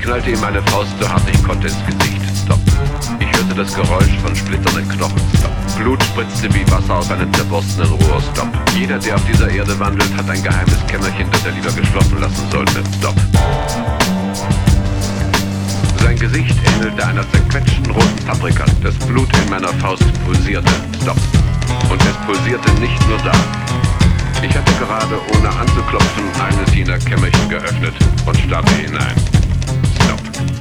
Ich knallte ihm meine Faust so hart ich konnte ins Gesicht. Stopp. Ich hörte das Geräusch von splitternden Knochen. Stopp. Blut spritzte wie Wasser aus einem zerborstenen Rohr. Stopp. Jeder, der auf dieser Erde wandelt, hat ein geheimes Kämmerchen, das er lieber geschlossen lassen sollte. Stopp. Sein Gesicht ähnelte einer zerquetschten roten Paprika. Das Blut in meiner Faust pulsierte. Stopp. Und es pulsierte nicht nur da. Ich hatte gerade, ohne anzuklopfen, eines jener Kämmerchen geöffnet und starrte hinein. Stopp.